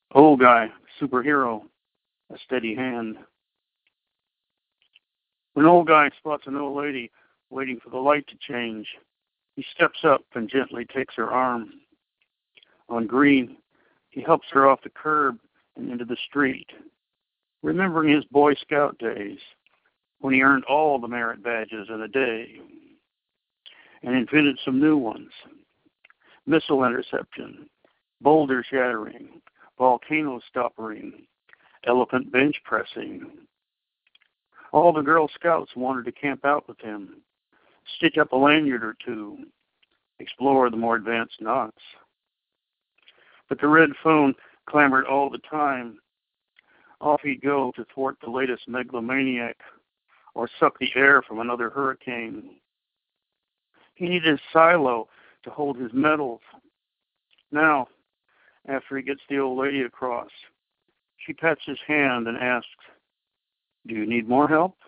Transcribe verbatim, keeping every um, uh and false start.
Old guy, superhero, a steady hand. When old guy spots an old lady waiting for the light to change, he steps up and gently takes her arm. On green, he helps her off the curb and into the street, remembering his Boy Scout days when he earned all the merit badges in a day and invented some new ones: missile interception, boulder shattering, volcano stoppering, elephant bench pressing. All the Girl Scouts wanted to camp out with him, stitch up a lanyard or two, explore the more advanced knots. But the red phone clamored all the time. Off he'd go to thwart the latest megalomaniac or suck the air from another hurricane. He needed a silo to hold his medals. Now, after he gets the old lady across, she pats his hand and asks, "Do you need more help?"